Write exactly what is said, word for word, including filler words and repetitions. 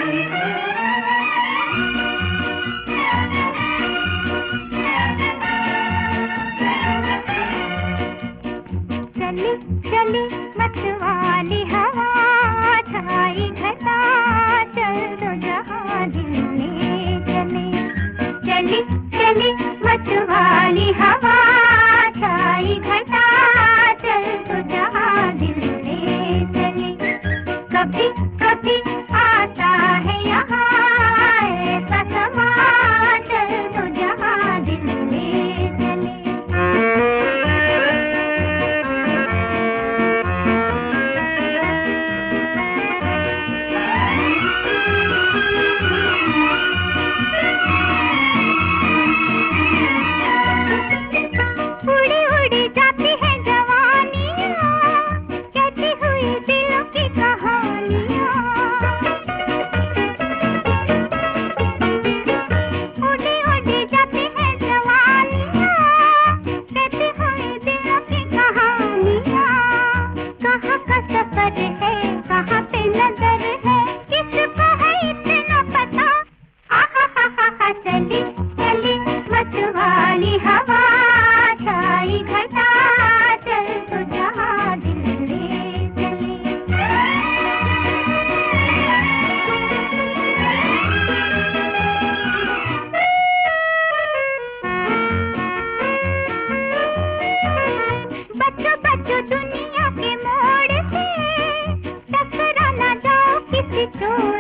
चली चली मतवाली हवा, छाई घटा चल दो जहां दिल ले चले। चली चली मतवाली हवा, छाई घटा चल दो जहां दिल ले चले। कभी कभी आता है यहाँ ऐसा समा, चल दो जहां दिल ले चले। उड़ी उड़ी जाती है जवानियाँ, कहती हुई दिलों की कहानियाँ। उड़ी उड़ी जाती है जवानियाँ, कहती हुई दिलों की कहानियाँ। कहाँ का सफर है, कहाँ पे नजर है, किसको है इतना पता। आहा हा हा हा, चली चली मतवाली हवा, छाई घटा चल तो जहां दिल ले चले। बच्चों बच्चों दुनिया के मोड़ से, टकरा ना जाओ किसी चोर